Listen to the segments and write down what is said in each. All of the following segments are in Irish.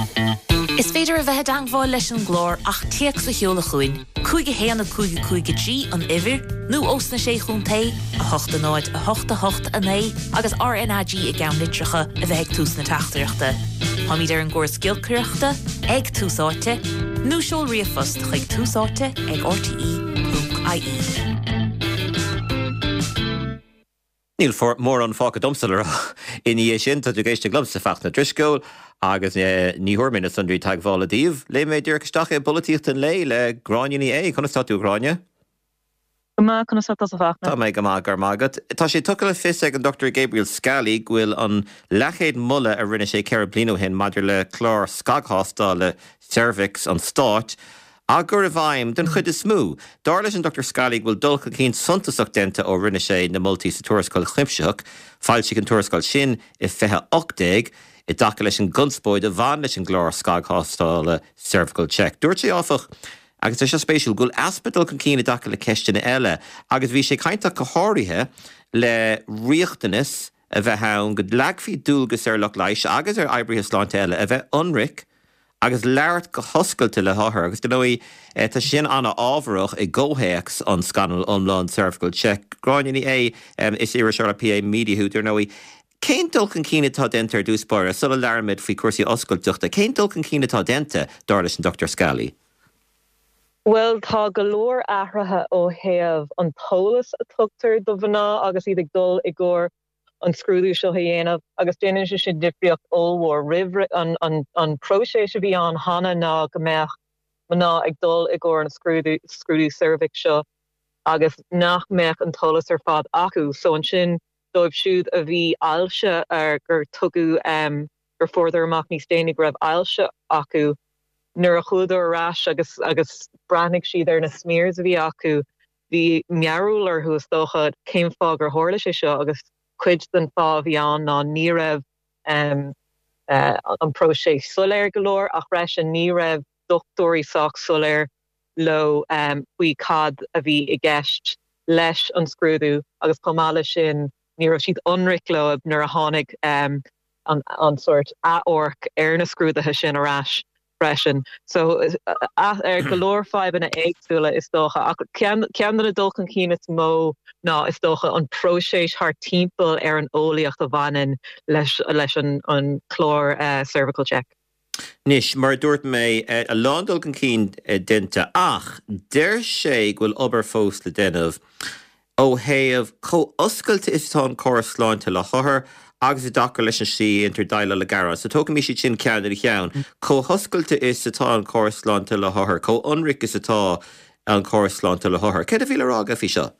Is féidir a bheith dangháil leis an glór ach teach sa cheola chuin, cúige héanana cúige G an ifir, nó osna sé chun tae, a hochta náid a hochta a né, agus RNAG I gceann litricha a bheith ag tús na teachtareachta. Hamid ar an gcóir scialcreachta, ag túsáte, nó seol riafost chuig túsáte ag RTE.ie. Níl mór an fáca domsalar in í sin tá tú géiste glum sa fach na driscóil agus ní thuirmín a sundrí tag bhála díomh. Le méid dúrchasteach bolaíocht an le gráinní chuna statú gráine? Má chuna statú sa fach. Tá méid go mágar mágad. Tá sé tucail le fis ag an Dr. Gabriel Scally ghfuil an lechéad mulla a rinne sé ceir blino hin maidir le chlár scaghástal le cervix an stáit. A gur a bhaim den chud is smú. Dar leis an Dr. Scally bhfuil dulcha cín suntasach denta ó rinne sé na multi sa tuarascail chlimpseach, fáil si an tuarascail sin I fethe 80, I dacha leis an gunspóid a bhain leis an glór scaghástal cervical check. Dúirt sé áfach, agus é se spéisiúil gúil aspedal chun cín I dacha le ceistena eile, agus bhí sé cainte go háirithe le riachtanas a bheith hán go leagfhí dúlgus lech leiis agus eibrithe sláinte eile a bheith unric agus leart go hoscailte le háthir, agus denóí tá sin anna ábharach I ggóhéachs an scanal omláin cervical check. Gráinní is iiri seir a PA mídiaút ar nóí. Cén dulcan cíine tá denta ar dúspáir, sula learmid faoi cuasaí oscailteachta. Cén dulcan cíine tá denta dar leis an Dr. Scally? Well, tá golóir ahrathe ó thaobh an tólas a tugtar do bhná agus iad ag dul I gcóir an scrúdú seo dhéanamh, agus déanaan sin difriocht óhór rih an próséis a bhí an hana ná go mbeadh mná ag dul I gcóir an scrúdú cervix seo, agus nach mbeadh an tólas ar fad acu. So an sin dóibh siúd a bhí ailse ar gur tugu gur further amach níos déananig raibh ailse acu nuair a chuadú arás agus brathnig siad ar na smears a bhí acu, bhí mearúlar thuas dócha céim fá gur tharla sé seo agus cuid den fá bhí an ná ní raibh an próséis soléir golóir ach reis an ní raibh doctóirí sách soléir lo faoi cad a bhí I gceist leis an scrúdú agus comála sin ní raibh siad unric lo nuair a tháinig an sort aorc ar na scrúdathe sin arás freisin. So ar golóir fáibanna éagsúla is dócha cean na dulcan cíine mó ná is dócha an próséis thar timpeall ar an ólaíocht a bhainin leis an chlór cervical check. Nis, mar dúirt mé a lán dulcan cín denta ach, deir sé ghfuil obair fós le déanamh ó thaobh co-oscailte is tá an choras sláinte le chothair agus I dacha leis an sí intar daile le gara. So tóca mí si sin ceann ar cheann. Co-hoscailte is atá an choras sláinte le chothair, co-unric is atá an choras sláinte le chothair. Cé a bhí le rága fí seo?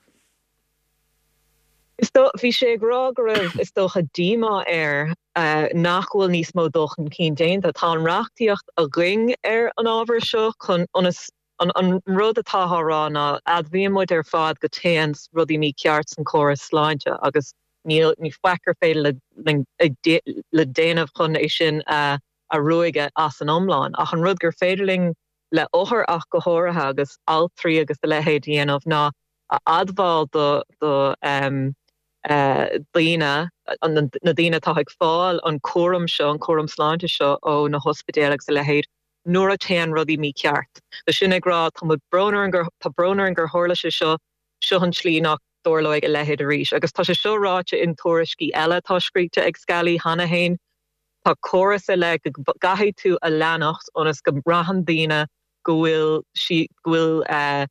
Bhí sé ag rá go raibh is dócha díma ar nachhfuil níos mó dulcan cín déanta tá an reachtaíocht a gling ar an ábhar seo chun an rud atá rá ná admhíonmuid ar fad go téans rudí mí ceart an choras sláinte agus ní feicear féile le déanamh chun é sin a ruige as an omláin ach an rud gur féidirling le óthar ach go háirithe agus altrií agus de lehéad dhéanamh ná a adbháil do daoine na daoine tá ag fáil an cuaram seo an cuaram sláinte seo ó na hospidéalaigh sa lehéad nuair a téan rudí mí ceart. Tá sin ag rá tá bronar an gur tharla sé seo an slí nach dúirlaigh a lehéad a rís. Agus tá sé seo ráite in tuairiscí eile tá scríte ag Scally hana hain. Tá choras a le gaithí tú a leanacht onas go brahan daoine go bhfuil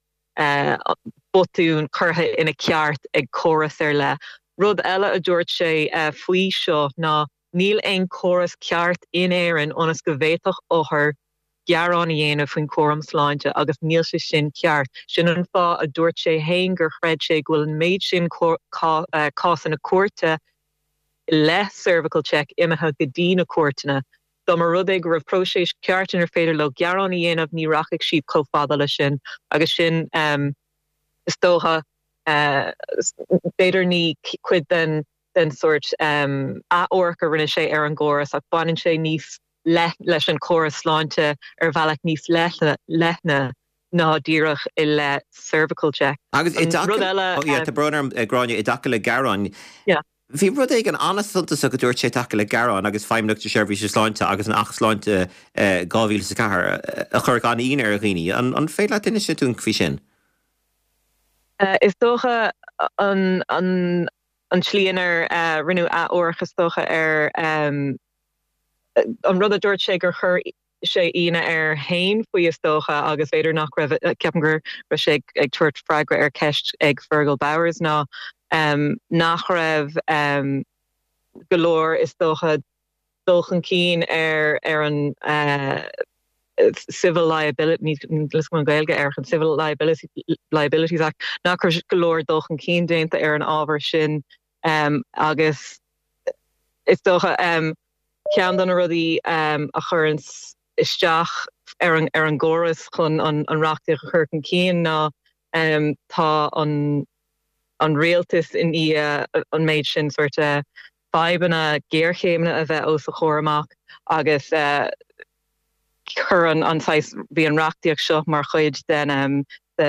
botún curtha ina ceart ag choras ar le. Rud eile a dúirt sé faoi seo ná níl ein choras ceart in éireann onas go bhhéadach óthar gearán dhéanamh faoin cuaram sláinte agus níl sé sin ceart. Sin an fá a dúirt sé hain gur chreid sé ghfuil an méid sin cás na cuairte le cervical check imethe go dtí na cuairteanna. Dá mar rud ag raibh próséis ceartan ar féidir le gearán dhéanamh ní rachaigh siad chomh fada lei sin agus sin is dócha féidir ní cuid den sort aorc a rinne sé ar an gcóras ach banan sé níos leis an choras sláinte ar bhealach níos lethna ná díreach I le cervical check. Agus tá bronar gráine I dacha le garán. Bhí rud ag an anasúntas a go dúirt sé take le garán agus feimneachta seirbhí se sláinte agus an achsláinte 2004 a chur gan íon ar a ghoine. An féad le duine sé tún fhí sin? Is dócha an slíonar rinú a orchas dócha ar an rud a dúirt sé gur chur sé ina ar hain faoi is dócha agus féidir nach raibh ceapan gur sé ag tuairt freigra ar ceist ag Fergal Bowers ná nach raibh golóir is dócha dulchan cín ar an civil liability civil liabilities act nach golóir dulchan cín dénta ar an ábhar sin agus is dócha cean don rudí a churans isteach ar an gcóras chun an reachtaí chuircan cían ná tá an réaltas in an méid sin suirte faibanna géarchéimna a bheith os a chóramach agus chur an sais bhí an reachtaíoch seo mar chuid den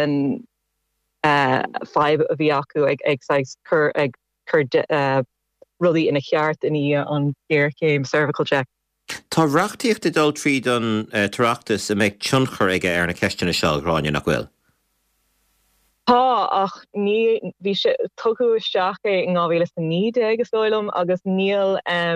feib a bhí acu ag chur rudí ina cheart in an géarchéim cervical check. Tá reachtaíocht a dul tríd an tarachtas a méid tionchar aige ar na ceistena seo gráine nach bhfuil. Tá ach ní bhí sé tugu isteach in 2009 agus dóilm agus níl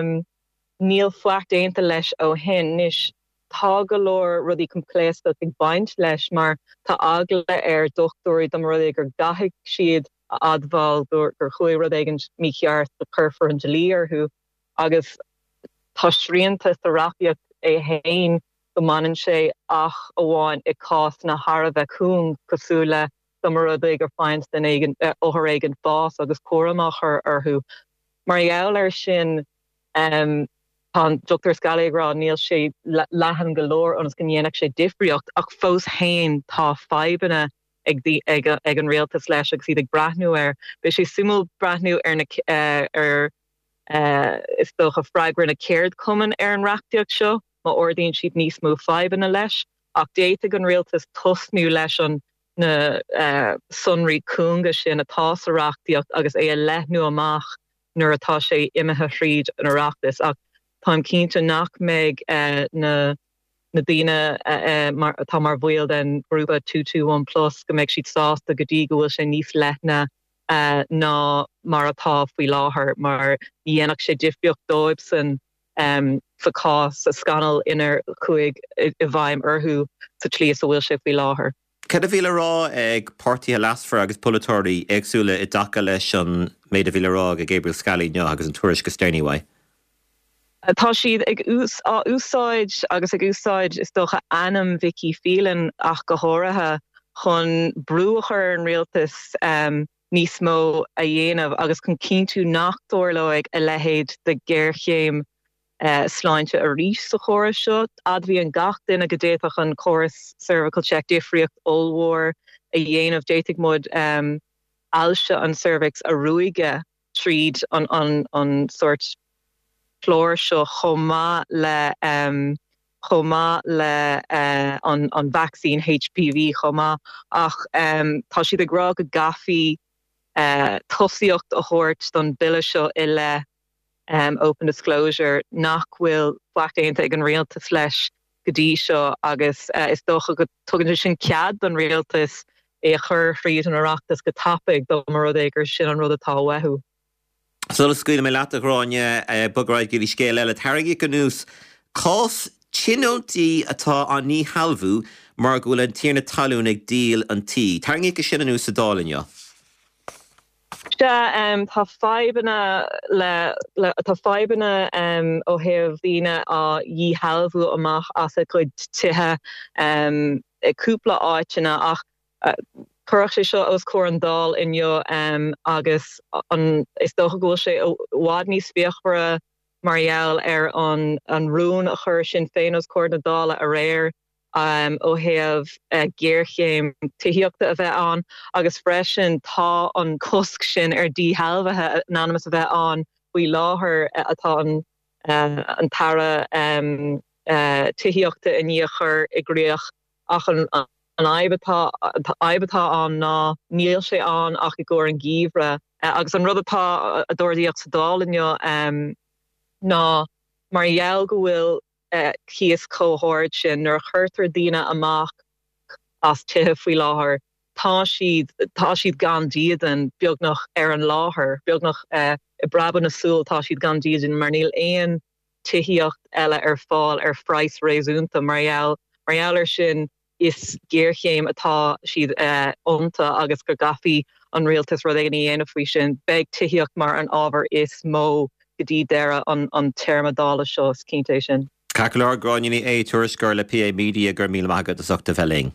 fleacht déanta leis ó hin níos tá golóir rudí compléasta ag baint leis mar tá agla ar dochtúirí dom rudí gur dathigh siad adbháil gur chuir rud éigen mícheart de churfar an delíarthú agus tá sríanta sa rapiacht é hain go manan sé ach óháin i cás na Hara bheithún cosúla mar gur fáint den óthar éigen bás agus choramach arthú. Mar eall ar sin tá Dr. Scaliará níl sé lehan golóir an gan dhéanaach sé difriocht ach fós hain tá faibanna ag an réaltas leis agus iad ag brathnú ar. Bhí sé simú brathnú ar is dócha freigra na céird cuman ar an reachtaíocht seo má ordaíonn siad níos mó faibanna leis ach déite an réaltas tosnú leis an na sunraí cúnga sin atá sa reachtaíocht agus é a lethnú amach nuair atá sé imethe tríd an reachtas ach táim cínte nach méid na daoine tá mar bhfuil den grúpa 221 plus go méid siad sásta go dtí go bhfuil sé níos lethna ná mar atá faoi láthair mar dhéanach sé difriocht dóibh san facás a scanal inar chuig i bhaim orthú sa tlíos a bhfuil sé faoi láthair. Cad a bhíle rá ag pártaí lasfar agus polatóirí agsúla i daca leis an méid a bhíle rá a Gabriel Scally neo agus an tuairis go Sternihhaid? Tá siad ag úsáid agus ag úsáid is dócha anam Vicky Phelan ach go háirithe chun brúachar an réaltas níos mó a dhéanamh agus chun cíntu nachtóir le ag a lehéad de géirchéim sláinte a rís sa chóras seo adhí an gach duine go déach an chóras cervical check difriocht allmhór a dhéanamh déiteigh mud ailse an cervix a ruige tríd an sort chlór seo chomá le an vaccine HPV chomá ach tá siad a grá go gafií tosaíocht a chóirt don bille seo i le open disclosure nach bhfuil fleachtaíonta ag an réaltas leis go dtí seo agus is dócha go tugann sin cead don réaltas é a chur fríd an oireachtas go tapig do mar rud éigur sin an rud atá wethú. Solas scuile mé leat a gráine bugraid gurí scéile eile tharraigh go nús cás tinóntaí atá an ní halbhú mar go bhfuil an tíarna talún ag díal an tí. Tharraigh go sin an nús a dálainne. Tá faibanna ó thaobh dhíine á dhí halbhú amach as a chuid tithe cúpla áitina ach chuirach sé seo os cór an dál inneo agus is dócha gúil sé bhád níos bíochbara Marielle ar an rún a chur sin féin os cór na dála a réir ó thaobh géirchéim tuíochta a bheith an agus freisin tá an cosc sin ar dí halbhathe anonymous a bheith an bhui láthair atá an tara tuíochta in níochar i gríoch ach aibatá an ná níl sé an ach I ggur an gíomhre agus an rudatá a dúirdíocht sa dálinne ná margheall go bhfuil chias cóhairt sin nar chuirtar daine amach as tithe faoi láthair tá siad gan díadan beagnach an láthair beagnach I braban na súil tá siad gan díadan mar níl éon tithíocht eile fáil phrais réúnta margheall sin is géirchéim atá siad onta agus go gafií an rialtas rud éige dhéanamh faoi sin beag tithíocht mar an ábhar is mó go dtí deire an termadála seo cínté sin. Cacolár gráinní tuairisgur le PA Media gur míle maigad asachta bheling.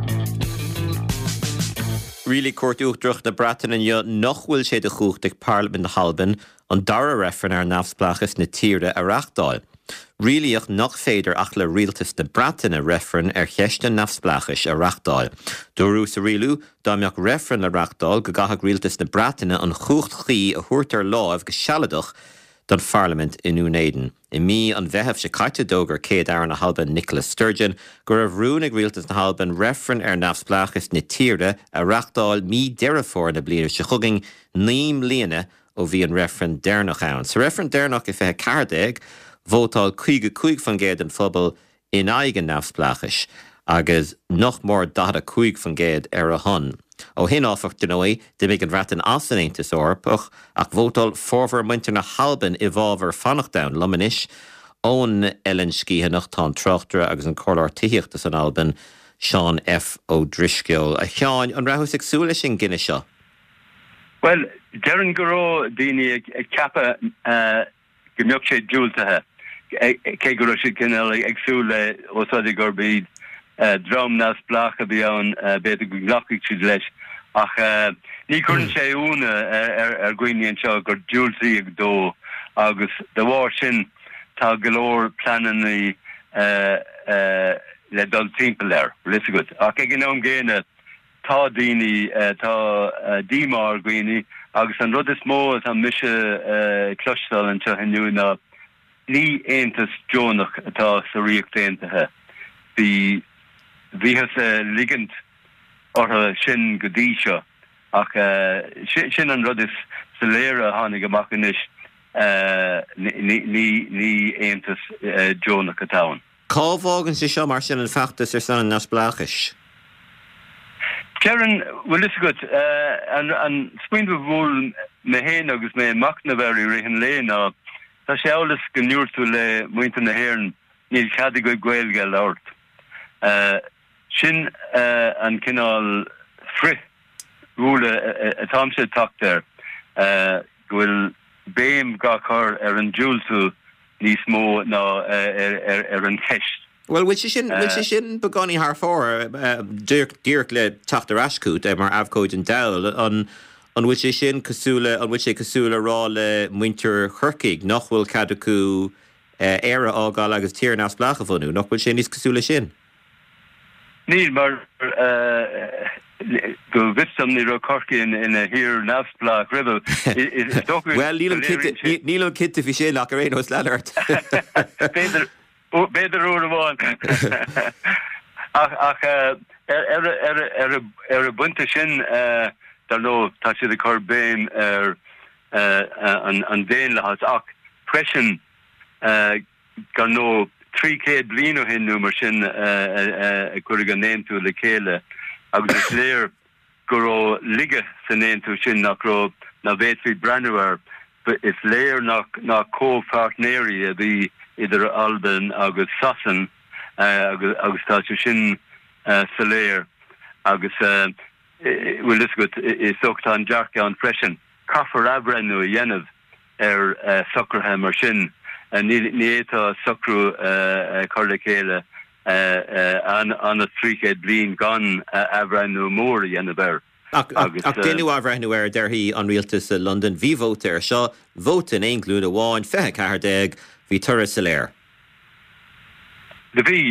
Really cuairtúchtdrucht na Breataine nachhfuil sé de chucht ag Parliament na Halban an dara referen ar nafsplachas na tíre a Reachtáil. Rialíoch nach féidir ach le rialtas na Breataine referen ar cheiste nafsplachas a Reachtáil. Dúrú sa rialú, dámbeach referen le Reachtáil go gathag rialtas na Breataine an chucht chi a thuirtar láimh go sealadach don Parliament in Únéidean. I mí an bheitheh se caite dógur céad ar na Halban Nicola Sturgeon gur a bhrún ag rialtas na Halban referen ar nafsplachas na tíre a Reachtáil mí deirefór na bliana se chugging 9 bliana ó bhí an referen déirnach ann. Sa referen déirnach I fethe cardéag, vótáil 5 fan géad an phobal in aigen nafsplachas agus noch mór 5 fan géad ar a hon. Ó hin áfacht den ói, de mé an ratan asan Aontas Eorpach ach vótáil fórmhar muintir na Halban I bhábhar fannachdain lomanis ón Ellen Scíhe nach tá trochtra agus an choláir tíochtas an Alban Sean F. O'Driscoll. A cheáin an rahus agsúla sin gine seo? Well, Darren Goro daoine ag ceapa go mbeadh sé dúiltathe. Cé go raibh siad cineál agsúla ósáide gur bíad drom nafsplacha bhí ann beidir go ghlacaigh siad leis ach ní chuann sé úna ar gcuineann seo gur dúiltaí ag dó agus de bhár sin tá go leor pleanaí le dul timpeall air, lisa go. Ach ag an géine tá daoine tá dímar gcuoine agus an rud is mó an mise cloisteáil an seo hiniu ná ní Aontas Jónach atá sa riacht Aontathe. Bhí has ligand ortha sin go dtí seo ach sin an rud is sa léire tháinig amachchanis ní Aontas Jónach atá. Cábhágann sé seo mar sin an feachtas ar san nafsplachas? Karen, well, listen good. And spring of wool me hen agus me makna very rihin lena. Ta sé alles geniurt to le muinten na heren ni chadi go gwelga lort. Sin an kinal fri rule a tamse tak der. Gwil beam gakar an julsu ní smó na an hecht. Well, which is sin begoni haar for Dirk le tacht rascoot mar afcode and Dell on which is sin kasula on which a kasula raw le winter hurkig noch will kadaku era ágal agus tír nas blacha vonu noch will sin is kasula sin. Níl mar go vistam ni ro corkin in a here nafsplach river. Well, Nilo kit fi sé like Areno Slallert. Beter oor one. Ach a bunte sin daar no tá sé de Corbain an déin le has ach pression gan no 3K blino hin nummer sin go gan neem to le kele agus is léir go ligge san neem to sin nach ro na vetri branwer but it's léir nach co-partneri the either Alban agus Sasson agus tá sin saléir agus well this good is socht an jarka an freshen kaffer abrenu yenov Suckerham or sin ní éta sucru cordicéile an a 3K blin gan abrenu mór yenov Ach déanú ábhreithniú der hí an rialtas London bhí vóta ar seo vóta in éonglún a bháin fethe cardéag hí turas sa léir. De bhí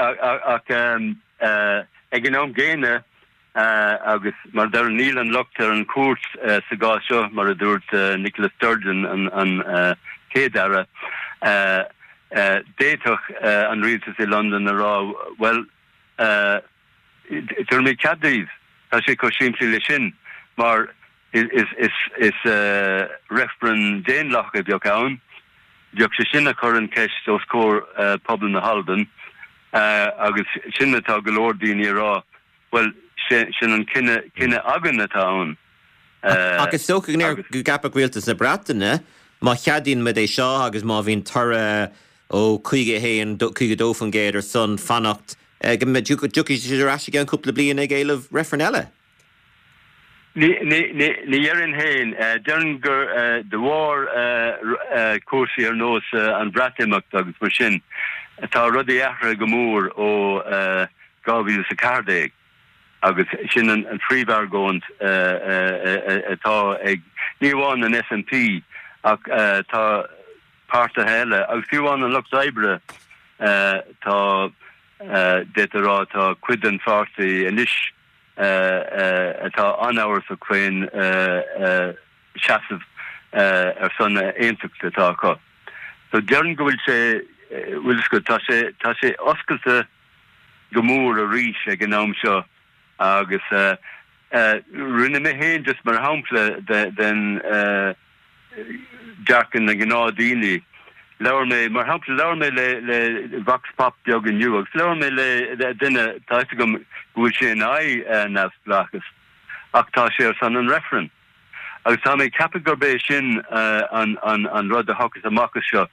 ag an géine agus mar dar níl an lochtar an cuat sa gá seo mar a dúirt Nicola Sturgeon an céadara déitoch an rialtas i London a rá well dur mé cadíh tá sé có siimplí le sin mar is referen déanlach a bheag ann beag sé sinna chu an ceist os cór pobl na Halban agus sinna tá go leor daoine rá well sin an cinenne agan atá ann. Agus socha go gappa bhfuiltas na bratainine má cheadín me é seo agus má bhín tura ó chuige héan chuige dófangéad ar son fannacht go me dúki sé an cúpla bliana ag éileh referen eile. Ní dhearann héin dearann gur de bhór cuasaí ar nós an brataimach agus mar sin tá rudí aithre go mór ó 2014 agus sin an príomhar gcóint atá ag níomháin an SNP ach tá páirte heile agus fiúháin an Lucht Ibre tá détarrá tá cuid an fáirtaí inis atá anáhar sa chuin seasamh ar son éontacht atá acu. So dearann go bhfuil sé tá sé oscailte go mór a rís ag an am seo agus rinne mé héin just mar hampla den Jackan na gná daoine leabhar mé mar hampla leabhar mé le Vox Pop beag an nniu agus leabhar mé le duine táiste go bhfuil sé an nas blachas ach tá sé ar san an referen agus tá mé cappa gur bé sin an rud a hochas amachchas seo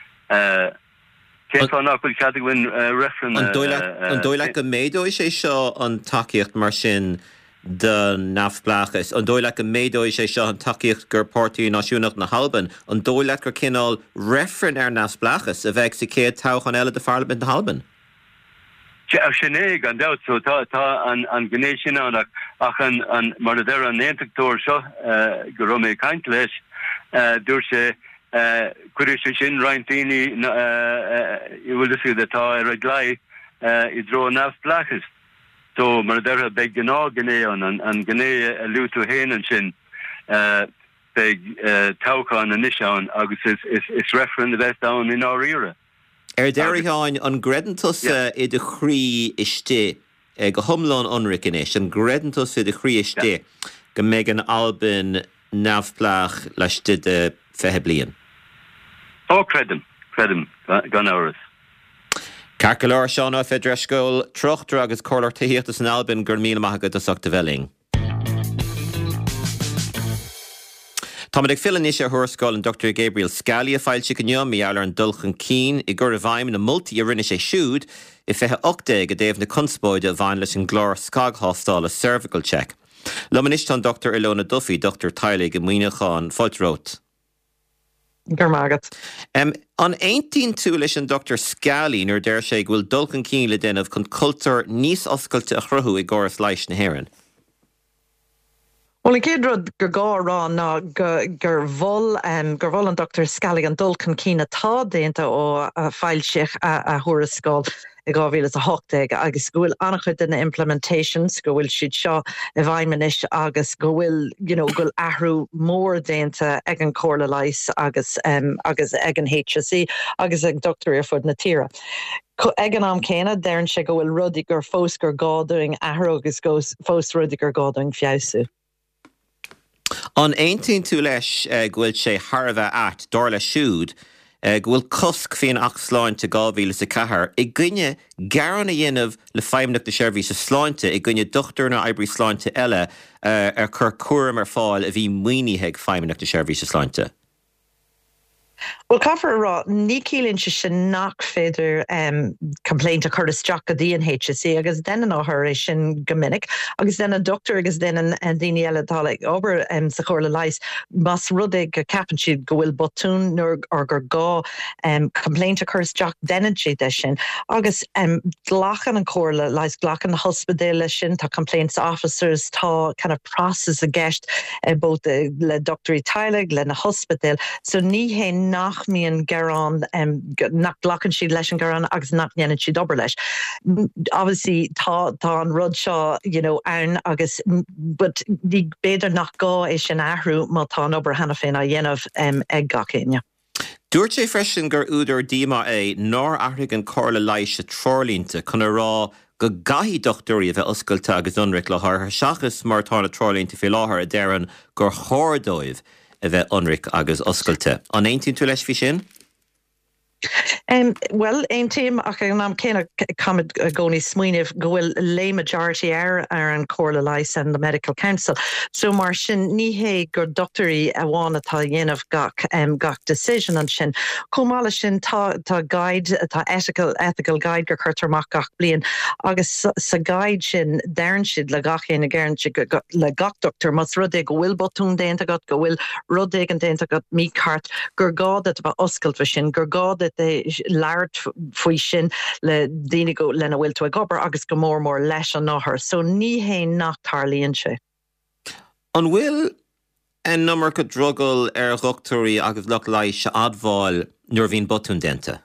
Céá nachfuil cadhfuin referen An dóile go médóid sé seo an takeíocht mar sin de nafblachas. An dóile go médóid sé seo an takeíocht gur Pártaí Náisiúnach na Halban. An dóile gur cinál referen ar nafblachas a bheith sa céad táich an eile de Parliament na Halban. Sinné an dat so tá an gné sin ach an mar a d an éintachtóir seo go ra mé kaint leis dúir sé cuidir sé sin reintíine bhfuil isú atá ar a gláid I dro nafblachas. So mar a beg gná gné an gné a lútú héan sin beg táchan an isán agus is referen a bheith down in áíre. Deiríáin an gredantas I de chrí iste go thomláin anricanéis an gredantas I de chrí iste go méid an Alban nafblach leis de fethe blian. Credum gan áras. Carcaláir seánna fé dreiscóil trochttar agus cóir taíochtas an Alban gur míle maithagad a sagta bheling. Tá ag filaníos ar thuairascáil an Dr. Gabriel Scally a fáilte go neom í eall ar an dulchan cín I gur a bhaim na multi a rinne sé siúd I fethe 8 go déobh na conspóide a bhain leis an glár scagthástáil a cervical check. Lomanis tá Dr. Ilona Duffy, Dr. Tyler go Muoineáin Fáilterót. Garmagat. An 18 tú leis an Dr. Scally nuair deir sé bhfuil dulchan cín le déanamh chun cultúr níos oscailte a chruthú I gcóras leish na hÉireann. Well, I céad gur gá rá ná gur bhol an Dr. Scally an dulchan cín atá déanta ó fáilseach a thuairascáil I 2008 agus go bhfuil annachchuid in implementations go bhfuil siad seo a bhaiminis agus go bhfuil go ahrú mór déanta ag an córa leis agus ag an HSE agus ag Dr. ar fud na tíre. Ag an am céine dearann sé go bhfuil rudí gur fós gur gáúing ahrú agus fós rudí gur gáúing fiosú. An 18 tú leis ghfuil sé Harbheith at dorla siúd ghfuil cosc féin ach sláinte 2004 I gcuine garan a dhéanamh le feimneach de seirbhís a sláinte I gcuine dochtúir na oibrií sláinte eile ar chur cuaram ar fáil a bhí muoinithe ag feimneach de seirbhís a sláinte. Well, Caithfar rá ní cílíonn sin nach féidir complaint a chuir isteach go dtí an HSE agus déanaan áthir é sin go minic agus déanaan doctor agus déanaan daoine eile tála obair sa chóirla leis mas rud ag go ceapann siad go bhfuil botún or gur gá complaint a chuir isteach déanaan siad é sin agus glachan an chóirla leis glachan na hospidéile sin tá complaints officers tá kind of process a gceist both le Dr. Tyler le na hospidéil so ní hé nach míon garán nach glachan siad leis an garán agus nach dhéanann siad obair leis. Obviously tá an rud seo ann agus but ní beidir nach gá é sin ahrú má tá obair hena féin a dhéanamh ag gachéine. Dúirt sé freisin gur úidir díma é nóir aithrig an cóirla leis a trolínta chun a rá go gaithí dochtúí a bheith oscailte agus ionric le thar seachas mar tána trálínta fi láthair a d'éireann gur chórdóibh a bheith ionric agus oscailte. An 18 tú leis fi sin? Well, ein team ach am céna cumid gcónaí smaoinemh go bhfuil lay majority ar an Comhairle Lais and the Medical Council. So mar sin ní hé gur doctorí a bháin atá dhéanamh gach decision an sin. Comhála sin tá guide, tá ethical guide gur chuirteach gach bliain, agus sa guide sin dearann siad le gach chéna gceann siad le gach doctor mas rud é go bhfuil botún déanta go bhfuil rud é an déanta go mícart gur gád at bheith oscailt sin, gur gád de leart faoi sin le daoine go lena bhfuil tú a gobar agus go mór leis an náthair. So ní hé nach tarlíonn sé. An bhfuil an numar go drogel ruchtúí agus lech leis se admháil nuair bhín botún déanta?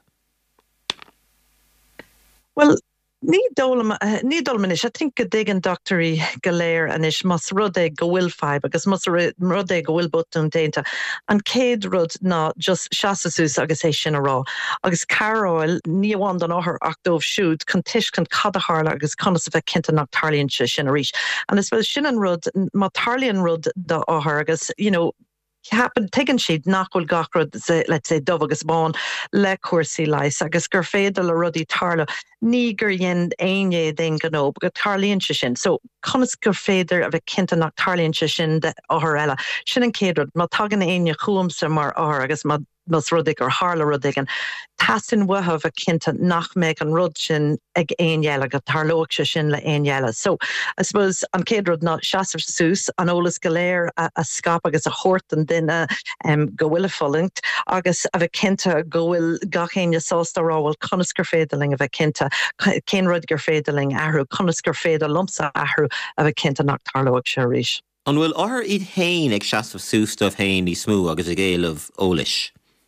Well, ní dólam is, I think go dtí an doctorí go léir an is mas rud é go bhfuil feib agus mas rud é go bhfuil botún déanta. An céad rud ná just seasasús agus é sin ará. Agus caráil ní bhain an áthair ach dómh siúd chun tuiscint cad a tharla agus conas a bheith cinnte nach tarlíonn sin arís. And is bfuil sin an rud, má tarlíonn rud do áthair agus, happen taken sheet nachhol gachrod let's say dove agus bán le cuasaí leis agus gur féidir le rudí tarla ní gur dhéan aine den ganó go tarlíonn sin. So conas gur féidir a bheith cinnte nach tarlíonn sin de áthair eile. Sin an céad rud má tagan aine chuamsa mar áthair agus mas rudig or harla rudig an tastin wahaf a cinnte nach meg an rud sin ag éonhéile go tarlóach sin le éonhéile. So I suppose an céad rud ná seaamh sús an ólas go léir a scap agus a chót an duine go bhfuil follingt agus a bheith cinnte go bhfuil gachéine sásta ráhfuil conas gur féidirling a bheith cinnte cén rud gur féidirling ahrú conas gur féidir lumsa ahrú a bheith cinnte nach tarlóach se rís. An bhfuil áthair iad hain ag seaamh sústamh hain í smú agus a géalamh ólis?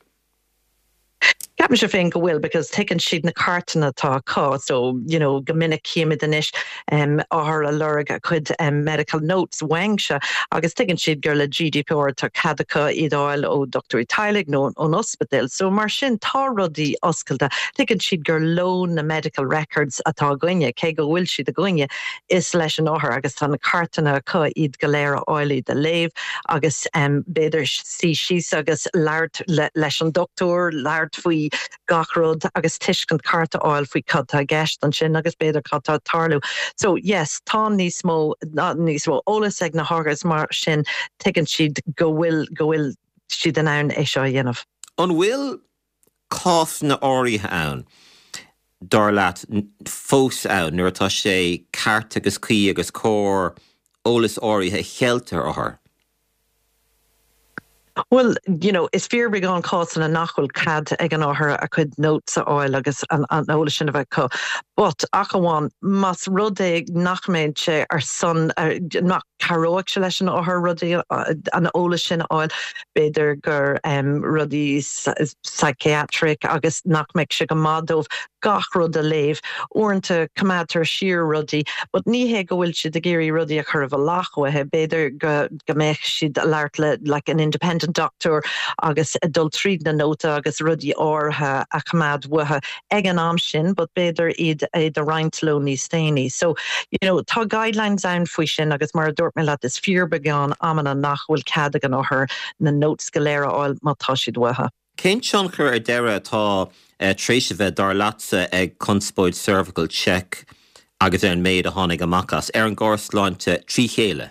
Captain se féin go bhfuil because taken siad na cartainna tá cá, so gomininic céimiid inis áthair a lurg a chud medical notes wangse agus taken siad gur le GDPR tá cadacha idáil ó doctorí tailig nó ón hospital. So mar sin tá rudí oscailta taken siad gur loan na medical records atá goine cé go bhfuil siad a goine is leis an áthair agus tá na cartainna cá iad go léir áilí de léamh agus beidir síos agus leart leis an doctor leart faoi gachrod agus tuiscint carta áil faoi cadtá gceist an sin agus beidir cadtá tarlú. So yes, tá níos mó ólas ag na hágas mar sin tuigeann siad go bhfuil siad an ann é seo dhéanamh. An bhfuil cás na áirithe ann dar leat fós ann nuair atá sé carta agus cuí agus cór ólas áirithe cheiltear áthair? Well, is fear big on cost and a nachhol cad ag an áthair a chud notes oil agus an óla sin a bheith có. But achawan mas rudé nachméid sé ar son nach caróach se leis an áthair rudí an óla sin oil beidir gur rudí psychiatric agus nachméid se go mádómh gach rud a léamh uanta cumádtar siar rudí, but ní hé go bhfuil siad a géirí rudí a chur bh lachhathe beidir go méid siad leart le like an independent doctor agus adult tríd na nota agus rudí átha a chumad wathe ag an am sin, but beidir iad a reintló níos déanaí. So, tá guidelines ann faoi sin agus mar dúirt mé leat is fear beagán amana nachhfuil cad ag an áthair na notes go léire áil má tá siad wathe. Cén sean chur ar deire atá tréise bheith dar lása ag conspóid cervical check agus ar an méid a tháinig amachas ar an gársláinte trí chéile?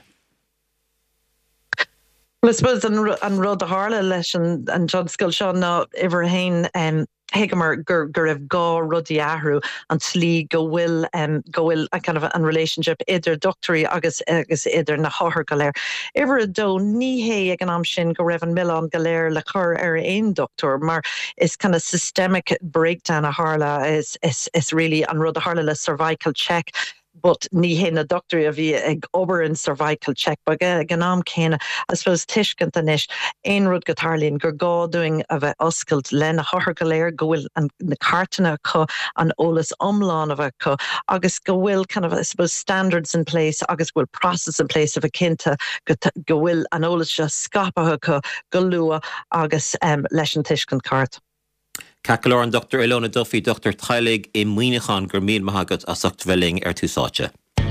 Well, I suppose an rud a hála leis an John Skill seo ná iver hain hegamar gur raibh gá rudí ahrú an slí go bhfuil a kind of an relationship idir doctorí agus idir na háthair go léir. Iver a dó ní hé ag an am sin go raibh an millán go léir le chur ar ein doctor, mar is kind of systemic breakdown a hála is really an rud a hála le cervical check. But ní hé na doctorí a bhí ag obair in cervical check, but gan am céine, I suppose tuiscint inis ein rud go tarlíonn gur gáúing a bheith oscailt le na háthair go léir go bhfuil na cartainna có an ólas omláin a bheith có agus go bhfuil kind of, I suppose, standards in place agus bhfuil process in place a bheith cinnte go bhfuil an ólas se scapathe có go lua agus leis an tuiscint cart. Cacalor an Dr. Ilona Duffy, Dr. Teilig I Muinechan gur míl maithagad a sucht bhilling túsáte.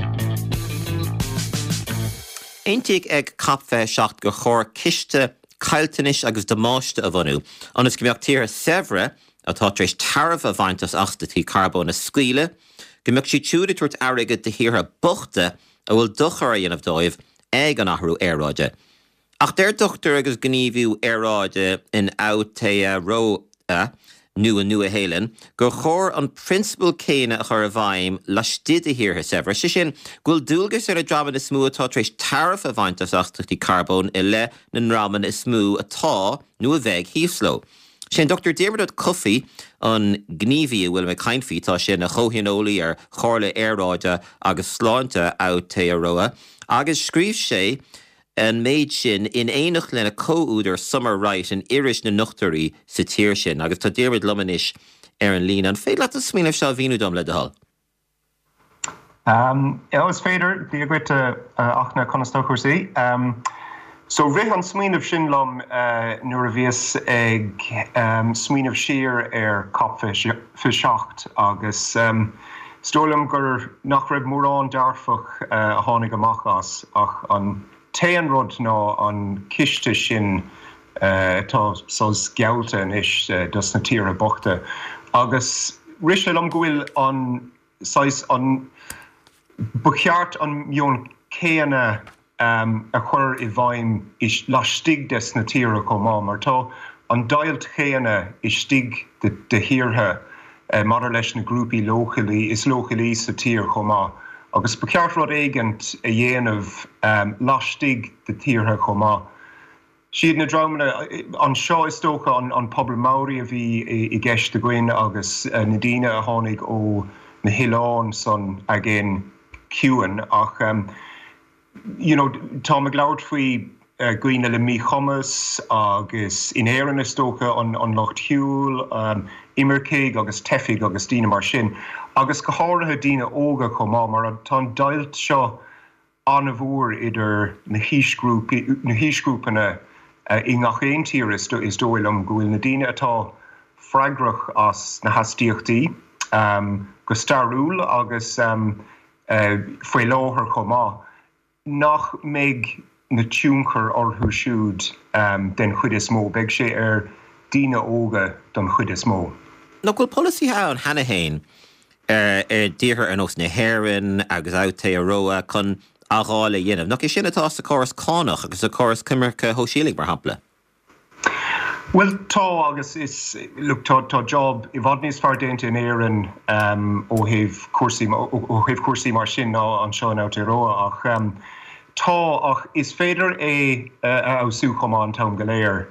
Eintig ag capfe seacht go chóir ciste cailtanis agus damáiste a bhanú. Anas go meach tíre sevre atá tréis tarf a bhaintas achtatí carbón a scuile, go meach si túri tuairt airigad de hírtha buchta a bhfuil duchar a dhéanamh dóibh ag an ahrú éráide. Ach déir dochtar agus gníomhú éráide in áta ró nua héilen, gur chóir an principal céine a chur a bhaim leistíd a hírtha sevre. Si sin ghfuil dúlgus ar a draman is smú atá tréis tarf a bhaintas achtatí carbón I le na raman is smú atá nua bheith hífsló. Sin Dr. Diarmuid Cuffy an gníomhí bhfuil me cainfí tá sin a chohinolaí ar chorla éráide agus sláinte áta roa, agus scríb sé an méid sin in éanach lena cóúdar summer right in iris na nuchtarí sa tír sin, agus tá Diarmuid lumanis ar an lín. An féad leat a smíanamh seo bhíú dom le dahall. Is féidir bí a gcuid achna conastochar sí. So rith an smíanamh sin lom nuair a bhíos ag smíanamh siar ar capfe seacht agus stólam gur nach raibh mórán dearfach a tháinig amach as ach an téan rud ná an ciste sin tá sos gealta inis dus na tíre bochta. Agus risise am gohfuil an bucheart an mion céanna a chur I bhaim is leistig des na tíre comá, mar tá an dailt chéana is stig de hírthe mar leis na grúpi lochalí is lochalí sa tír comá. Agus buceart rud éigent a dhéanamh leistig de tírthe comá. Siad na dramana an seo is tócha an pobl Maori a bhí I gceist goin agus na daoine a tháinig ó na Hiláin son agin ciúin ach tá me glad faoi goine le mí chumas agus in éan is tócha an Locht Hiúil, Imircéig agus Tefig agus dína mar sin. Agus go háirithe dína óga comá mar tá dailt seo an a bhór idir na hísgrúpanna I ngach éon tír is dóil am gohfuil na daine atá freigrach as na hastíochtaí go starúil agus foioi láthar comá. Nach méid na túnchar orthú siúd den chuid is mó, beag sé ar dína óga don chuid is mó. No bhfuil policy an hena hain díthir an os na Héireann agus áta roa chun agála dhéanamh. Nach is sin atá sa choras cánach agus a choras cumarcha hóisiúlaigh mar hampla. Well, tá agus is tá job I bhd níos fearr déanta in éireann ó thaobh cuasaí mar sin ná an seo an áta roa ach tá ach is féidir ású chumá an Tom go léir.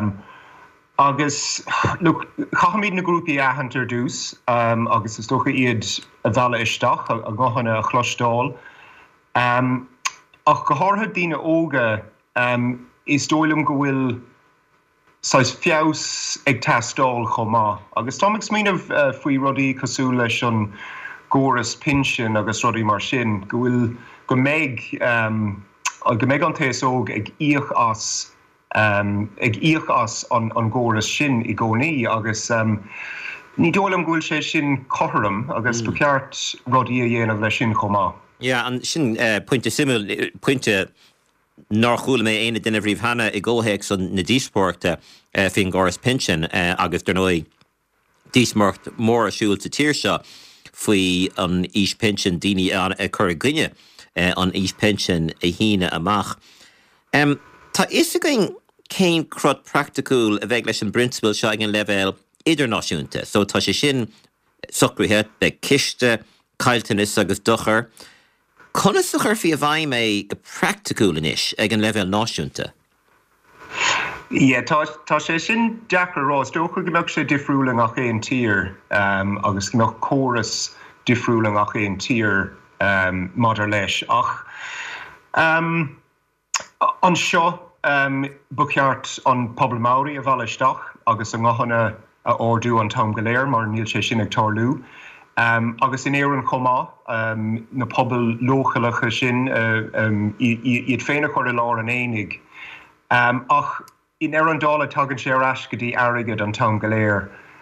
Agus chahamíd na grúpi ahantar dús agus is tócha iad a bhela isteach a gcóhanna a chlostáil. Ach go háirtha dína óga is dóilm go bhfuil sais fiaus ag tastáil chomá. Agus tá ag smíanamh faoi rudaí cosú leis an góras pinsin agus rudaí mar sin go bhfuil go méid an téas óg ag íoch as an góras sin I gcónaí agus ní dólam gúil sé sin chothram agus do ceart rudaí a dhéanamh leis sin chomá. Ja, an sin pointe nachúla mé aine duine bhríomh hana I ggóthaigh san na díospórta fin góras pinsin agus dernói díosmort mór a siúil sa tír seo faoi an ís pinsin daoine an a chur gine an ís pinsin a híine amach. Tá is going céim crud practicúil a bheith leis an principal seo ag an level idirnáisiúnta. So tá sé sin socrúthe be ciste, cailtanis agus duchar. Conas a churfií a bhaim mé go practicúil inis ag an level náisiúnta? Yeah, tá sé sin deachar rás. Dócha go meach sé difriúla ach éon tír agus go meach córas difriúla ach éon tír maidir leis. Ach an seo buceart an pobl Maori a bhela isteach agus an ngachanna a ordú an Tom go léir mar níl sé sin ag tarlú. Agus in éireann chomá na pobl lóchalacha sin iad féinna chuir I lár an éinig. Ach in éireann dála tugann sé ar as go dtí airgid an Tom go léir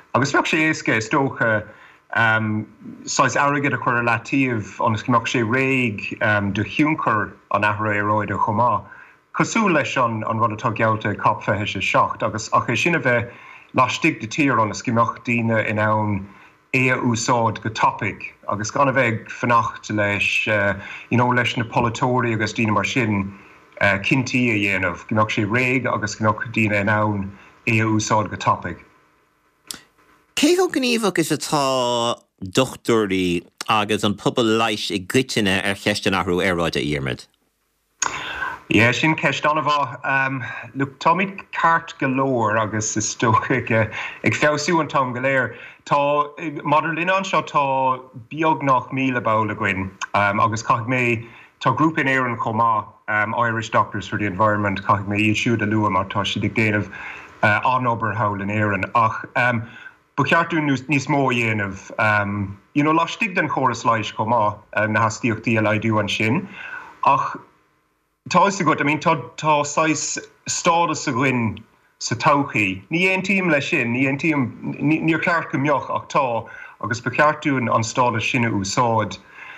Agus bheadh sé éasca stocha sais airgad a chuir relatíomh an cíach sé réig de hiúnchar an ahra éróide chomá. Cosú leis an rud atá gealta capfethe sé seacht, agus ach é sinna bheith lastig de tír an cíach daine in ann úsáid go topic, agus gan bheith fannacht leis leis na polytóí agus daine mar sin cinntíí a dhéanamh, cíach sé réig agus cíach daine in ann úsáid go topic. Cé go gníomhach is atá dochtúirí agus an pobl leis i gcuiteine cheiste nachrú éráide iarmid? Yeah, sin ceist anna bh look táid ceart golóir agus is stocha ag feabhsú an tom go léir. Tá madidir linn an seo tá beag nach míle bála gin agus caith mé tá grúpa in éan chomá Irish Doctors for the Environment caith mé iad siúd a lua mar tá si ag déanamh anobair hail in éan ach ba ceartú níos mó dhéanamh lastig den choras leis chomá na hastíochtaí a leidú an sin ach tá is go, tá sais stádas a gin sa tauchaí. Ní éon tíim lei sin, níor ceart go mbeoch ach tá agus ba ceartún an stádas sinna úsáid.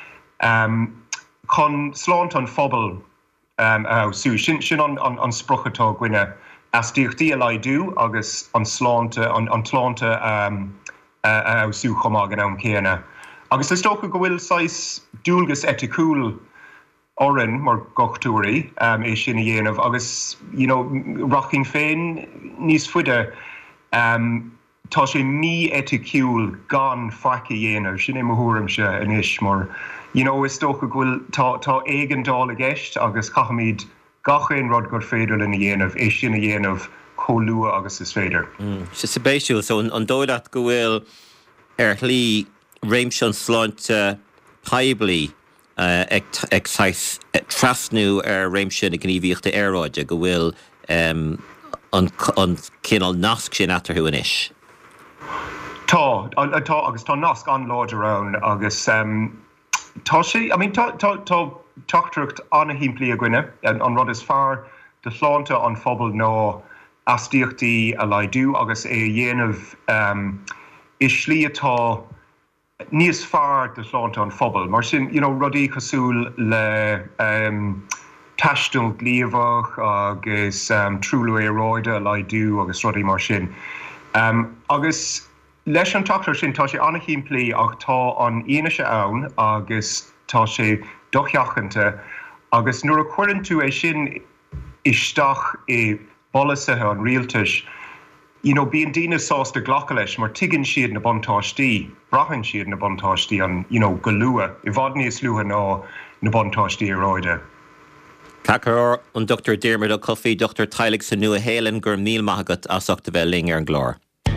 Chun sláint an phobal sú sin an sprochatá gine astíochtaí a leidú agus an slánta an tlánta sú chomá gan am céanna. Agus is tócha go bhfuil sais dúlgus eticúil oran mar gochtúirí é sin a dhéanamh agus rocking féin níos fuide tá sé ní eticúil gan faice dhéanamh sin é mthúram se inis mar is tócha bhfuil tá éigen dála gceist agus caithimid gachéon rud gur féidir in dhéanamh é sin a dhéanamh cholua agus is féidir. Se sa béisiú so an dóileat go bhfuil lí réimse sláinte peibli ag trasnú réimsin a gníomhíochta éráide go bhfuil an cinál nasc sin atarthú inis. Tá agus tá nasc an láidirán agus tá sé, tá tuchtrucht anna himplaí a gine an rud is fearr de sláinte an phobal ná astíochtaí a leidú agus é dhéanamh is slí atá níos fearr de sláinte an phobal. Mar sin, rudí cosúil le taistil glíomhach agus trúlú éróide a leidú agus rudí mar sin. Agus leis an tuchttar sin tá sé anna himplaí ach tá an aonaise ann agus tá sé docheachanta agus nuair a chuireann tú é sin isteach i bolasathe an rialtais, bíon daoine sásta ghlacha leis mar tuigeann siad na buntáistí, brachann siad na buntáistí an go lua, I bhfad níos luha ná na buntáistí aráide. Cachar an Dr. Diarmuid ó Cofaí Dr. Teilig sa nua hélan gur míl maithagat asachta bheith ling ar an glár.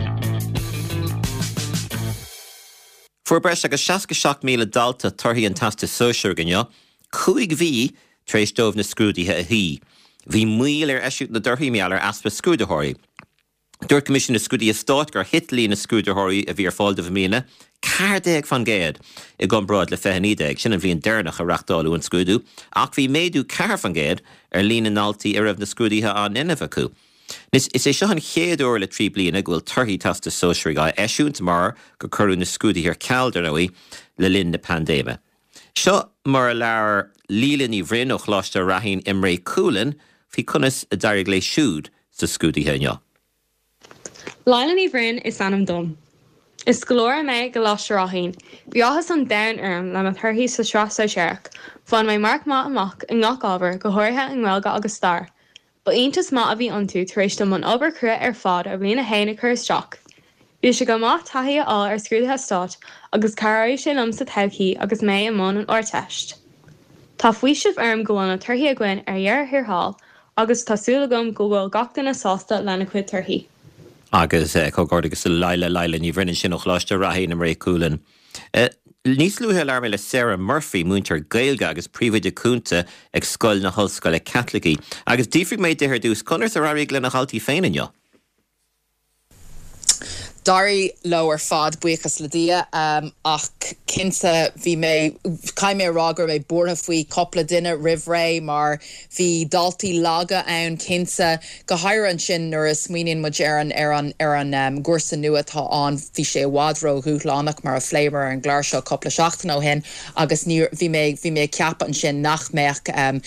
Fuair breis agus 67 míle dalta torthaí an tasta sóisiúr gneo, 5 bhí tréis dómh na scrúdaithe a hí. Bhí míl ar eisiút na dorthaí meallar aspa scrúdathirí. Dúirt Comisiún na Scrúdaí Stáit gur hitlí na scrúdathirí a bhí ar fáil do bhmíle, 40 fan géad I gcombráid le 20 sin an bhíon dearnach a reachtáilú an scrúdú, ach bhí méadú 4 fan géad ar lína naltaí ar raibh na scrúdaithe an inmh acu. Is é seo an chéadúir le 3 bliana ghfuil torthaí tasta sóisiúr gá eisiúnt mar go curú na scrúdaithe ar cealdar nóí le linn na pandéime. Seo mar a leabhar lílan í bhrin ó chláiste rahín Imre Coolan hí conas a dairg le siúd sa scrúdaithe neo. Láilan í bhrin is anam dom. Is golóir mé go láiste rahín. Bhí áthas an dain orm le mar thuirthaí sa tras sa seach, fan mé marc má amach in ngach ábhar go thuirthe an nghilga agus star. Ba aontas má a bhí antú tar éis do man obair crua ar fád a bhíonna héna chur isteach. Bhí sé go maith taithí á ar scrúdathe Stáit agus caráidh sé lom sa todhchaí agus mé an món an orteist. Tá faoi sibh orm go bhfuil na torthaí a gcuin ar dhearr thirthall agus tásúla gom go bhfuil gachtain na sásta lena chuid torthaí. Agus cógáir agus leile ní bhrinne sin ó chláiste rahín Imre Coolan. Níos luúthe lear le Sarah Murphy múntar gailga agus príomhaide cúnta ag scoil na hoscoile Catholicí. Agus dífrig méid deir dús conar a raigh le na haltaí féin inneo. Darí lo fad buchas le dia ach kinsa vi me caiime rágur mé bortha faoi coppla duine rihré mar hí daltaí laga ann kinsa go hair an sin nuair is smuoineann muid ar an gúrsa nua atá an bhí sé wadro thuúlánach mar a fléimar an gglair seo coppla seachtain ó hen agus bhí mé ceap an sin nach meach an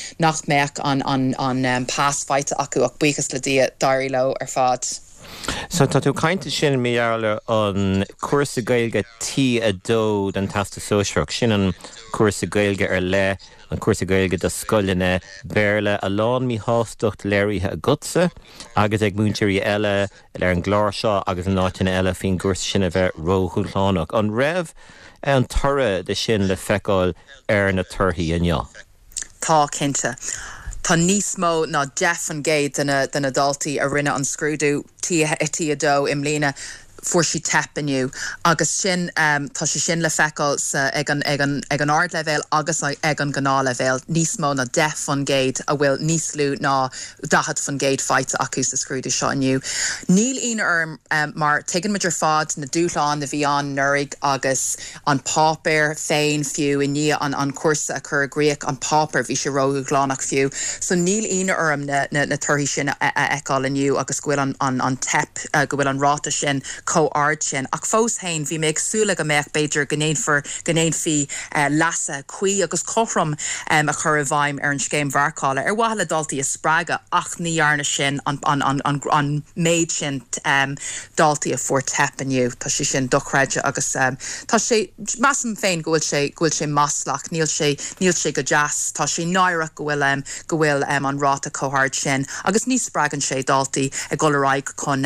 pásfeite acu ach buchas le dia darí lo ar fad. So tá tú cainte sin méarla an cuasa gailge tí a dó den tasta sóisiach sin an cuasa gailge ar le an cuasa gailge do scoilene béle a lán mí hástocht léirithe a gutsa agus ag múnteirí eile ar an gláir seo agus an náitina eile fin cuasa sinna bheith róthúlánach an raibh an tura de sin le feicáil ar na turthaí inneo. Tá cinnte. Tá níos mó ná deafan géad den adultaí a rinne an scrúdú tí a dó im lína fuair sí tepaniu agus sin tá sé sin le feicáil ag an ard levéil agus ag an gná levéil níos mó na def fan géad a bhfuil níos lú ná dahad fan géad feite acu sa scrúdú seo aniu. Níl on mar tuigeann muidir fad na dúláán na bhí an nurig agus an pápéir féin fiú i ní an cuasa a chur gréach an pápéir bhí sé róú glánach fiú. So níl on na turthaí sin eáil aniu agus gohfuil an tep go bhfuil an ráta sin co-ard sin ach fós hain bhí méid súla go méach beidir gnéin fi lasa cuí agus chothrom a chur a bhaim ar an scéim bharcála ar wahala daltaí a sppraga ach níarna sin an méid sin daltaí a fuór tepaniu tá sé sin dochreide agus tá sé massam féin gohfuil sé maslach níl sé go jazz tá sé náire go bhfuil an ráta co-hard sin agus níos spragan sé daltaí a goraig chun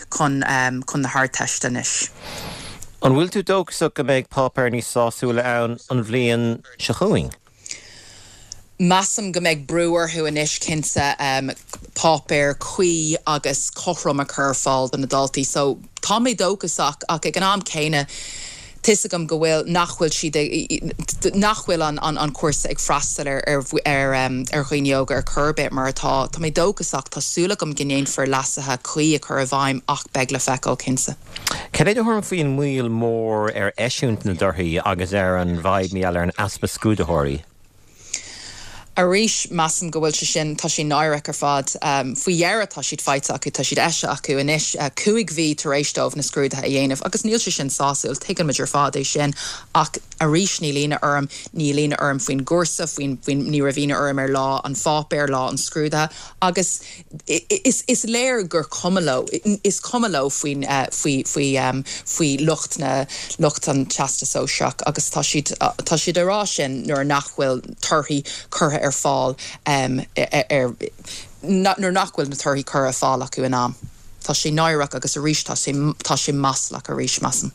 na hard testanis. An bhfuil tú dógach go méid pápéir ní sáúla an bhliain se chuing? Massam go méid breúir hu inis cinsa pápéir cuí agus chothrom a chur fáil den adultaí, so tá mé dógach ach ag an am céine Tisagam go bhfuil nachhfuil an cuasa ag freistal ar chuoineoga ar churbet mar atá mé dógach tásúlagam gnéin for lasathe chuí a chur a bhaim ach beg le feicáil cinsa. Can I do harm faoin muil mór ar eisiúnt na dorthaí agus ar an bhaid míall ar an aspa scúdathirí? A ríis massam go bhfuil sin tá sí náireach ar fad faoi dhearra tá siad feite acu tá siad eise acu inis cuaig bhí tar éistómh na scrúdathe a dhéanamh agus níl sé sin sáúil tuigeann muidir fád é sin ach a ríis ní lína orm faoin gúrsa faoin ní ra bhína orm ar lá an fápéir lá an scrúdathe agus is léir gur cumaló is cumaló faoi lucht an teasta sóiseach agus tá siad ará sin nuair nachhfuil turthaí curtha ar fáil nuair nachhfuil na turthaí chur a fáil acu in am. Tá sé náireach agus a ríis tá sé maslach a ríis masan.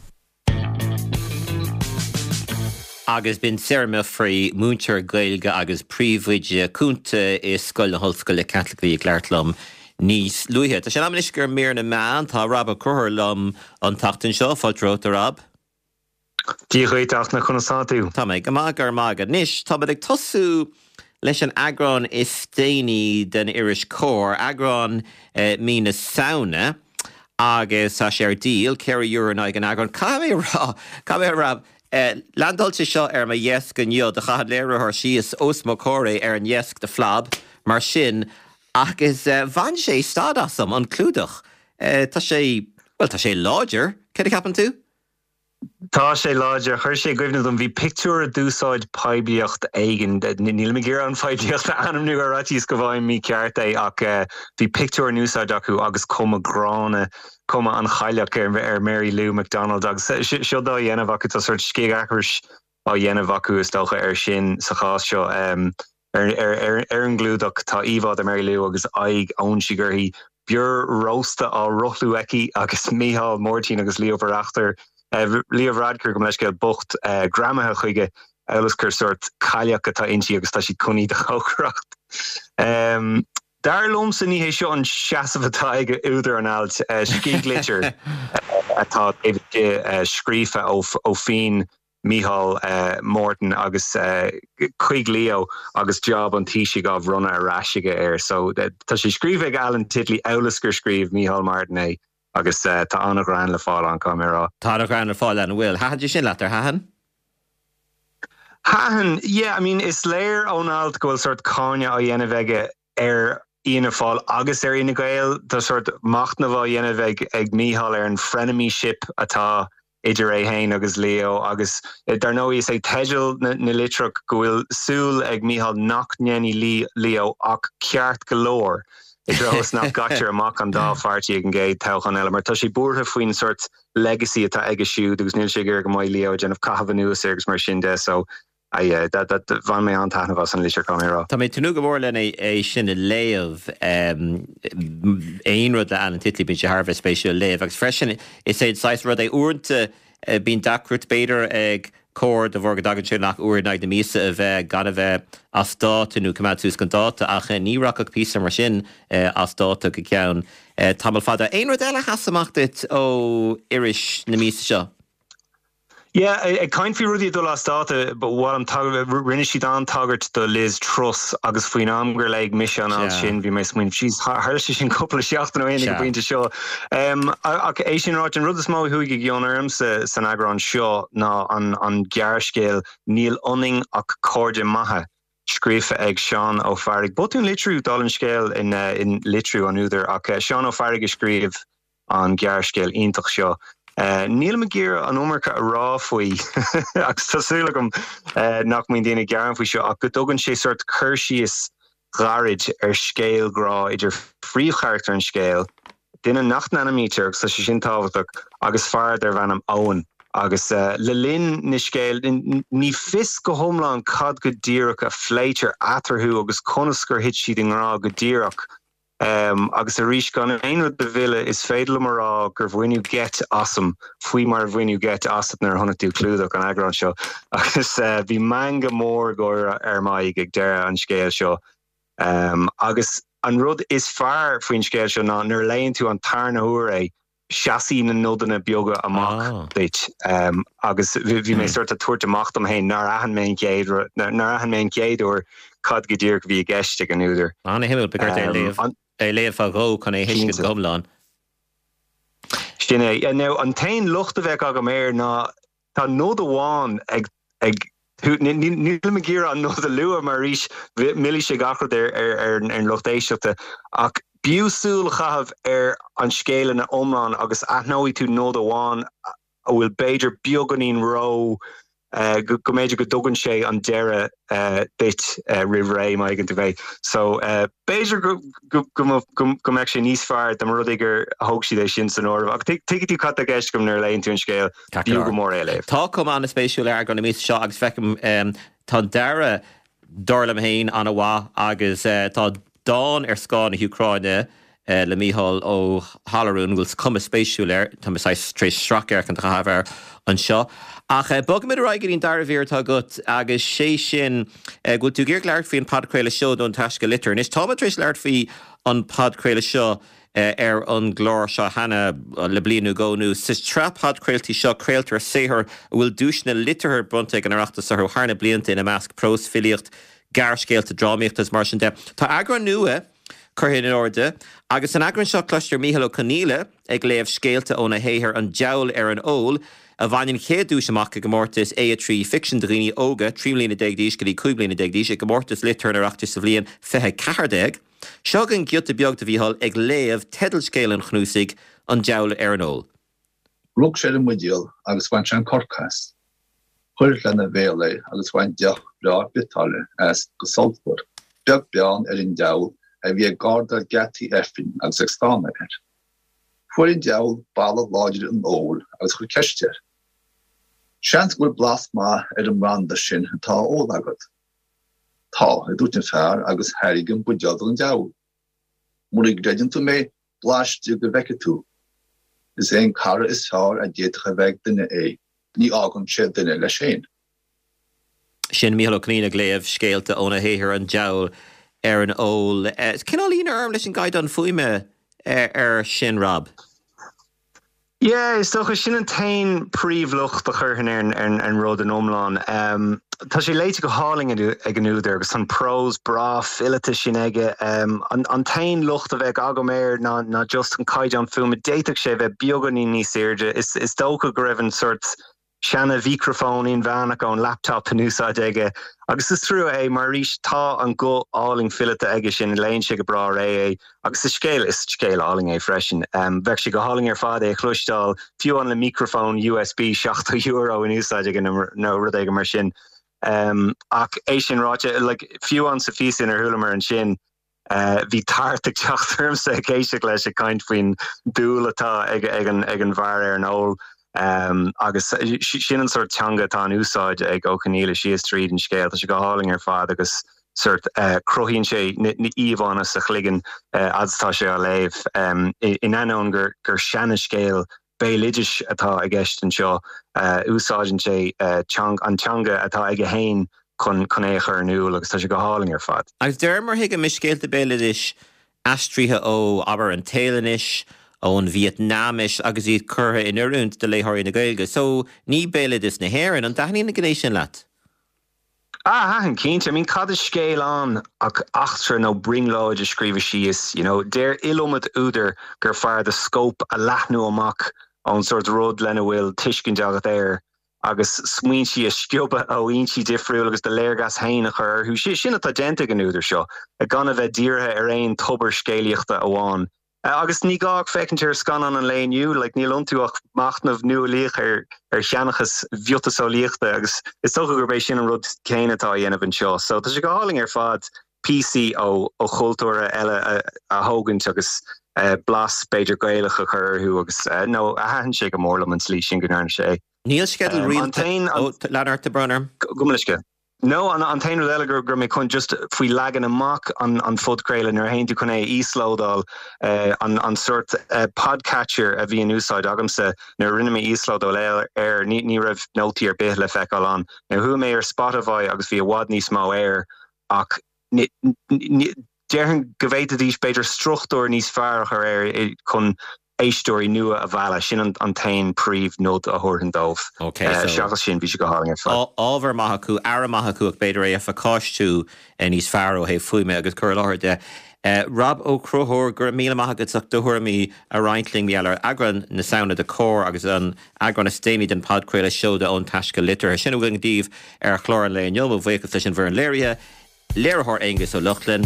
Agus bin séirme frí múntear gailge agus príomhhuiide cúnta is scoil na hallscoil le Catholicaí ag leirtlam níos luithe. Tá sé am is gur méar na meán tá rab a chuthir lom an tachtain seo fáiltrót a rab. Díghaiteach na chunasáú. Tá méid go mágar mágad níos tá ag tosú leis an agrán is déine den iris cór agrán mína saona agus tá sé ar díal ceir dúran ag an agrán Cabé rab landallte seo ar ma dhéesc an iad a chahad léirithir síos osmó córa ar an dhéesc de flab mar sin agus bhain sé stádasam an clúdach. Tá sé láidir, cé capan tú? Tá sé láidir, chuir sé goibhne an bhí picú a dúsáid peibíocht aigen, níl me gur an feidíocht anam nu a ratís go bhhaim mí ceart é ach bhí picú núsáid acu agus cuma grána cuma an chaileach ar Mary Lou McDonald agus seo dá dhéanamh acu tá suirt scéagachars á dhéanamh acu is dócha ar sin sa chás seo ar an glúdach tá íhád a Mary Lou agus aig ón si gur hí bur rósta á rothlú eici agus Mícheál Mórtín agus Leo Verachtar Leo Radker go leis bocht gramathe chuige elas gur sort caileach atá intí agus tá si cuní de chócracht. Dar lomsa ní hé seo an seasamhatá ige úidir an alt cí glitcher atá scrífa ó fin Mícheál Morton agus chuig Leo agus job an tíisi gá runna a ráisiige so tá sé scríomh ag Alan Titley elas gur scríomh Mícheál Martin é agus tá anna gran le fáil an camera. Tá gran le fáil an bhfuil. Hahan dí sin letar hahan? Hahan, yeah, I mean, is léir ón alt gohfuil sort cáine á dhéanamh aige ina fáil agus ina gael tá sort macht na bhá dhéanamh ag Mícheál an frenemyship atá idir hain agus Leo agus dar nó is ag teigil na litrach gohfuil súl ag Mícheál nach nnéanaí Leo ach ceart golóir. Idrós nach gatir amach an dá fartí ag an géad tauchan eile, mar tá sí búrtha faoin sort legacy atá ag siúd agus níl sé gur go maiid Leo déanamh cahabh nuas agus mar sin de, so that van mé an taithna bhas an lísir camera. Tá mé tunú go mór lena é sin léamh éonrad le an titli bin sé Harbh spéisiú léamh agus freisin is é 6 rud é uanta bín dacrút beidir ag cór de bhór go dagan siú nach uair naid na mísa a bheith gan a bheith as dátainú cumad tús gan dáta ach níraach písa mar sin as dáta go ceann tamil fada. Éonrad eile hasamachtait ó iris na mísa seo? Yeah, I kind fi rudi do last data, but what I'm talking rinne si an tagart the Liz Truss agus faoin amgur le mission al sin vi mes min she's her sin couple of seachtan no enig bwinte seo. É sin ráit an rud is má huig gion armsa san agran seo ná an gearscéil níl unning ach corde maha scrífa ag Sean O'Farrig. Botún litru dalin scéil in litru an úidir ach Sean O'Farrig is scríb an gearscéil intach seo. Níl me géir an ómarcha a rá faoi agus tásúla gom nach mín déana gearan faoi seo ach go dógann sé sort chuirsíos gharid scéil grá idir phríomhcharachtar an scéil duine 8 nanometer sa sé sin tábhaach agus fearr ar bheanam óin agus le linn na scéil ní fis go thomláin cad go díreach a phléitir atarthú agus conascar hit siad an rá go díreach agus a rís gan einrad de ville is fédal marrá gur bhfuinú get asam faoi mar bhfuinú get asam nar honnaú clúdach an agran seo agus bhí manga mór goir ar maiid ag deire an scéil seo agus an rud is fearr faoin scéil seo ná nuair léonn tú an tarna huair chassis na nódanna bioga amach deit agus bhí mé sort a tuairt amach am hain nar ahan mé céad or cad go dtír go bhí gceiste an úidir. Anna himil begurt léamh a ró chun é hiisce gomláin. Sinné, now an tain lucht a bheith aga méir ná tá nód amháin ag níl me ggéar an nód a lua mar rís milli sé gachrad ar an luchtéisteachta ach bíúsúil chahabh ar an scéile na omláin agus athnóí tú nód amháin a bhfuil beidir bioganín ró go méidir go dogann sé an deire bit rihré mai gin bheith. So beidir go meid sé níos fearr am rud gur thóg siad é sin san ormh. Ach tuigh tú cat a gceist gom nuair léonn tú an scéil bíú go mór éile. Tá cum an na spéisiúil ar gan na míos seo agus fecim tá deire dorlam hain an bhá agus tá dáin ar scáin na Ucraine le Mícheál ó Hallarún bhfuil cum spéisiúil ar tá trééis straach ar an chahabhar an seo. Ach bog mid raigeín dar bhír tá gut agus sé sin go tú ggéir leart faoin padcréile seo don taisce litir. Is tá trééis leart faoi an padcréile seo ar an glór seo hena le blianú gónú. Sis tre padcréiltí seo créaltar séthir bhfuil dúisna litir bunta an arachtas ar hána blianta ina measc prós filiocht gearscéalta drámaíochttas mar sin de. Tá agran nua chuirthe in orde, agus an agran seo cloistear Mícheál Ó Conghaile ag léamh scéalta óna héthir an deall ar an ól, a bhain chéadú semach go mórtas é a trí fiction daoine óga, 3 mbliana déagdíos go dtí 5 mbliana déagdíos, go mórtas litir ar achtas sa bblion 24 seo an giota beag de Mícheál ag léamh tedal an chnúsaigh an deall ar an ól. Rug sé an mudial agus bhain sé an corcas. Chuir lena bhéala agus bhain deach breá bitáile as go Salzburg. Beag beán ar an deall a bhí garda gati effin agus ag stána ar. Fuair an deall bailad láidir an ól agus chuir ceistir. Seans gofuil blast má ar an branda sin atá ól agad. Tá a dúirt an fearr agus thairg an budeal an deall. Mura greideann tú mé bláiste go bheice tú. Is é an cara is fearr a déadach a bheith duine é, ní ágann sé duine le sin. Sin Mícheál Ó Conghaile léamh scéalta óna héthir an deall ar an ól. Cinálín arm leis an gaiid an fuime ar sin Rob? Yeah, is toch sin an tain príomhlucht a churthan ar an rud an omláin. tá sé léite go háling ag an úidir agus an pros bra fillete sin aige an tain lucht a bheith agaméir ná just an caiid an film déiteach sé bheith bioganí níos éirde is dócha go raibh an sort seanna microphone in bheannach an laptop an úsáid aige agus is trú é mar rís tá an go áling fillete aige sin léon sé go bra ré agus is scéil áling é freisin bheith sé go háling ar fád é chluistáil fiú an le microphone USB €60 in úsáid aige nó rud aige mar sin ach é sin ráte fiú an sa fí sin ar thulamar an sin hí tartach teachtarmsa céise leis a caiint faoin dúil atá ag an bhar ar an óil agus sin an sort teanga tá an úsáid ag O'Caníla Sheas Street in scéil tá sé go háling ar fád agus sort crohíonn sé ní íomhána sa chligan adtá sé a léh in anón gur seanna scéil bélidiis atá ag gceist an seo úsáidn sé an teanga atá ag a hain chun éair an úil agus tá sé go háling ar fad. Agus deirmar hiag a miscéalta bélidiis astríthe ó aber an téalanis ón Vietnamis agus iad curtha in iúnt de léthirí na Gaeilge, so ní bélidiis na hhéireann an daithní na gnééis sin leat. An cínte, cad is scéil an ach achtar nó bringláid a scríomh síos, déir ilomad úidir gur fear de scóp a leathnú amach an sort rud lena bhfuil tuiscin deagat éir agus smuoin si a sciobba ó ionsaí difriúil agus de léirgas hain a chur thu sinna tá dénta an úidir seo a gan a bheith díortha ar aon tobar scéalaíochta amháin. Agus ní gách fecintir scan an léonniu, níl ontúach machnamh nualaíoch ar cheannachas bhiotasóíochta agus is tócha gur bééis sin an rud céinetá dhéanamh an seo. So tá sé go háling ar fad PC ó chultúra eile a thógant agus blas beidir gaalacha churthú agus nó a haann sé go mórlam an slí sin gnáir sé. Níl skedal rialtain leanarta brunner. Gumliske. No, an tain eile gur mé chun just faoi legan amach an fudcréile nar haintú chun é Íslódal an sort podcatcher a bhí an úsáid agamsa nar rinne mé Íslódal ar ní raibh nótaí ar bith le feicáil an. Na thu mé ar Spotify agus bhí a bhád níos má air ach dearhan go bhhéad a dtís beidir struchtúir níos fearr ar air chun éistóirí nua a bhela sin an tain príomh nód a thuirn dómh. Seachas sin bhí sé go háling ar fad. Ábhar maithacú, ara maithacú ag beidir é a facáistú níos fearr ó hé fuime agus chur láthir de. Rob ó Crothóir gur míle maithagad do thuirmí a reintling meallar agran na saona de cór agus an agran na stéimi den podcréile seoda ón taisce litir. Sin bhfuil díomh ar chlór an léon neomh bhhéchas leis an bhar an léirithe, léirthóir Angus ó Luchlin,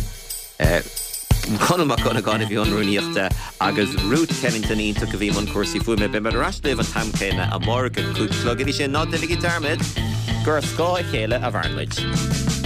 Conamach gona gána bhí anrúníochta agus Ruth Kennington tu go bhí man cuasaí fuime be mar rasléh an tamcéine a mórga cúd slugad sin ná deligí darmid gur scáil chéile a bharnleid.